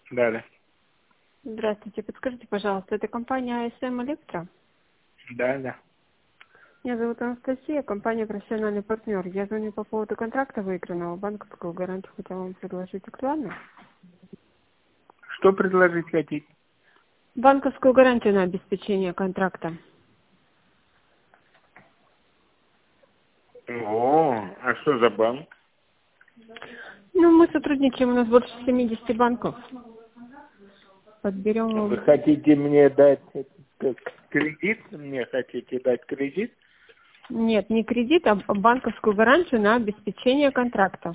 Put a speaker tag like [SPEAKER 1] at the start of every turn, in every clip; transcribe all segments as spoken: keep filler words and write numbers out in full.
[SPEAKER 1] Да, да.
[SPEAKER 2] Здравствуйте, подскажите, пожалуйста, это компания АСМ Электро?
[SPEAKER 1] Да, да.
[SPEAKER 2] Меня зовут Анастасия, компания «Профессиональный партнер». Я звоню по поводу контракта выигранного, банковскую гарантию хотела вам предложить. Актуально?
[SPEAKER 1] Что предложить хотите?
[SPEAKER 2] Банковскую гарантию на обеспечение контракта.
[SPEAKER 1] О, а что за банк?
[SPEAKER 2] Ну, мы сотрудничаем, у нас больше семидесяти банков. Подберем
[SPEAKER 1] Вы
[SPEAKER 2] вам...
[SPEAKER 1] хотите мне дать э, кредит? Мне хотите дать кредит?
[SPEAKER 2] Нет, не кредит, а банковскую гарантию на обеспечение контракта.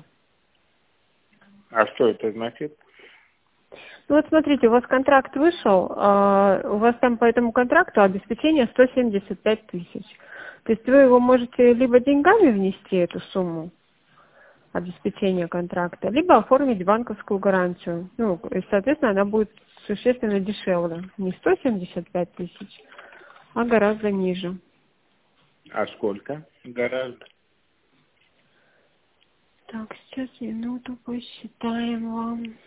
[SPEAKER 1] А что это значит?
[SPEAKER 2] Ну вот смотрите, у вас контракт вышел, а у вас там по этому контракту обеспечение сто семьдесят пять тысяч. То есть вы его можете либо деньгами внести, эту сумму обеспечения контракта, либо оформить банковскую гарантию. Ну, и, соответственно, она будет существенно дешевле. Не сто семьдесят пять тысяч, а гораздо ниже.
[SPEAKER 1] А сколько? Гораздо.
[SPEAKER 2] Так, сейчас минуту посчитаем вам.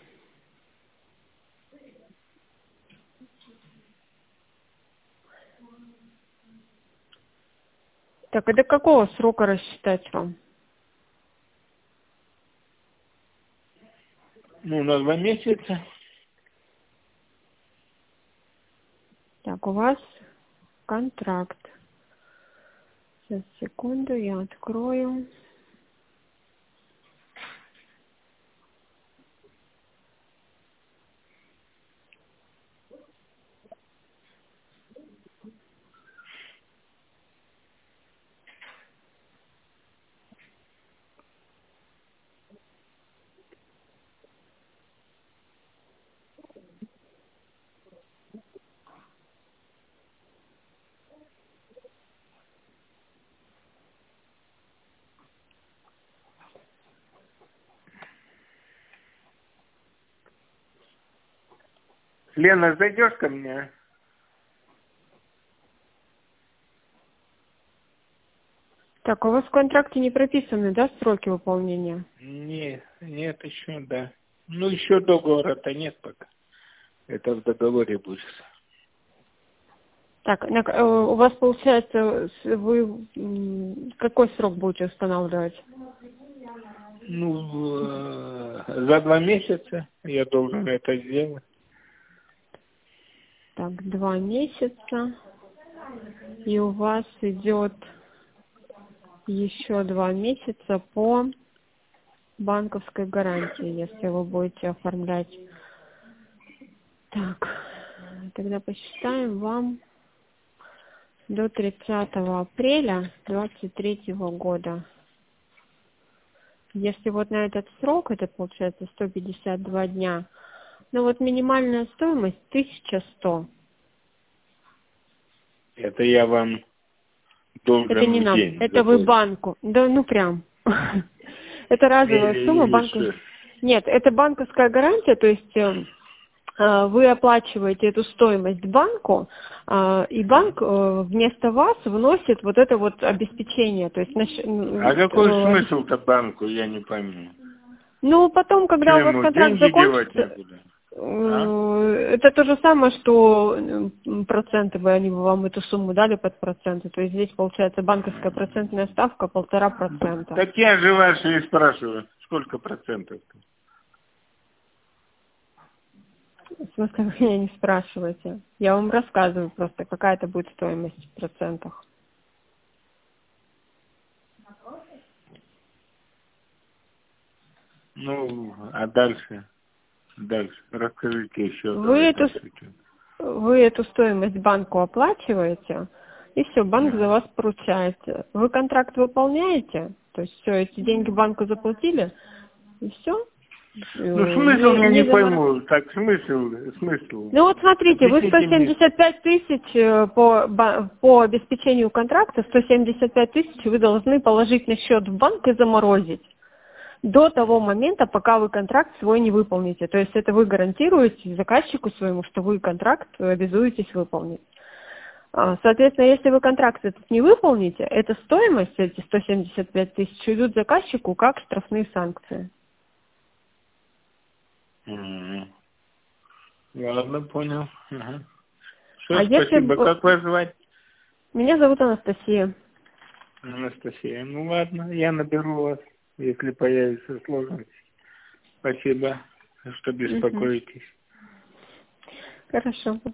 [SPEAKER 2] Так, а до какого срока рассчитать вам?
[SPEAKER 1] Ну, на два месяца.
[SPEAKER 2] Так, у вас контракт. Сейчас, секунду, я открою.
[SPEAKER 1] Лена, зайдешь ко мне?
[SPEAKER 2] Так, а у вас в контракте не прописаны, да, сроки выполнения?
[SPEAKER 1] Нет, нет еще, да. Ну, еще договора-то нет пока. Это в договоре будет.
[SPEAKER 2] Так, на- э, у вас получается, с- вы м, какой срок будете устанавливать?
[SPEAKER 1] Ну, э, за два месяца я должен это сделать.
[SPEAKER 2] Так, два месяца. И у вас идет еще два месяца по банковской гарантии, если вы будете оформлять. Так, тогда посчитаем вам до тридцатого апреля двадцать третьего года. Если вот на этот срок, это получается сто пятьдесят два дня, ну вот минимальная стоимость тысяча сто.
[SPEAKER 1] Это я вам
[SPEAKER 2] Это
[SPEAKER 1] должен
[SPEAKER 2] не
[SPEAKER 1] в
[SPEAKER 2] нам,
[SPEAKER 1] день
[SPEAKER 2] это вы
[SPEAKER 1] заплатить.
[SPEAKER 2] банку. Да, ну прям. Это разовая
[SPEAKER 1] Или,
[SPEAKER 2] сумма
[SPEAKER 1] или
[SPEAKER 2] банка.
[SPEAKER 1] что?
[SPEAKER 2] Нет, это банковская гарантия, то есть э, э, вы оплачиваете эту стоимость банку, э, и банк э, вместо вас вносит вот это вот обеспечение. То есть, наш-
[SPEAKER 1] А
[SPEAKER 2] м,
[SPEAKER 1] какой
[SPEAKER 2] э, обе-
[SPEAKER 1] смысл-то банку, я не пойму.
[SPEAKER 2] ну, потом,
[SPEAKER 1] Что
[SPEAKER 2] когда у вас
[SPEAKER 1] ему,
[SPEAKER 2] контракт
[SPEAKER 1] деньги девать
[SPEAKER 2] закончится,
[SPEAKER 1] некуда? А?
[SPEAKER 2] э, это то же самое, что м, проценты бы они бы вам эту сумму дали под проценты. То есть здесь получается банковская процентная ставка полтора процента.
[SPEAKER 1] Так я же вас и спрашиваю, сколько процентов?
[SPEAKER 2] В смысле, вы меня не спрашиваете. Я вам рассказываю просто, какая это будет стоимость в процентах.
[SPEAKER 1] Ну, а дальше? Дальше. Расскажите еще
[SPEAKER 2] Вы
[SPEAKER 1] давай
[SPEAKER 2] эту,
[SPEAKER 1] дальше.
[SPEAKER 2] вы эту стоимость банку оплачиваете, и все, банк за
[SPEAKER 1] Ага.
[SPEAKER 2] вас поручает. Вы контракт выполняете, то есть все, эти деньги банку заплатили, и все.
[SPEAKER 1] Ну, смысл
[SPEAKER 2] Не,
[SPEAKER 1] я не
[SPEAKER 2] не заморачивайтесь.
[SPEAKER 1] пойму. Так, смысл, смысл.
[SPEAKER 2] Ну вот смотрите, вы сто
[SPEAKER 1] Объясните мне.
[SPEAKER 2] семьдесят пять тысяч э, по, ба- по обеспечению контракта, сто семьдесят пять тысяч вы должны положить на счет в банк и заморозить до того момента, пока вы контракт свой не выполните. То есть это вы гарантируете заказчику своему, что вы контракт обязуетесь выполнить. А, Соответственно, если вы контракт этот не выполните, эта стоимость, эти сто семьдесят пять тысяч, идут заказчику как штрафные санкции.
[SPEAKER 1] М. Ладно, понял. Ага. Все,
[SPEAKER 2] А
[SPEAKER 1] спасибо.
[SPEAKER 2] если...
[SPEAKER 1] Как вас звать?
[SPEAKER 2] Меня зовут Анастасия.
[SPEAKER 1] Анастасия. Ну ладно, я наберу вас, если появятся сложности. Спасибо, что беспокоитесь.
[SPEAKER 2] Угу. Хорошо.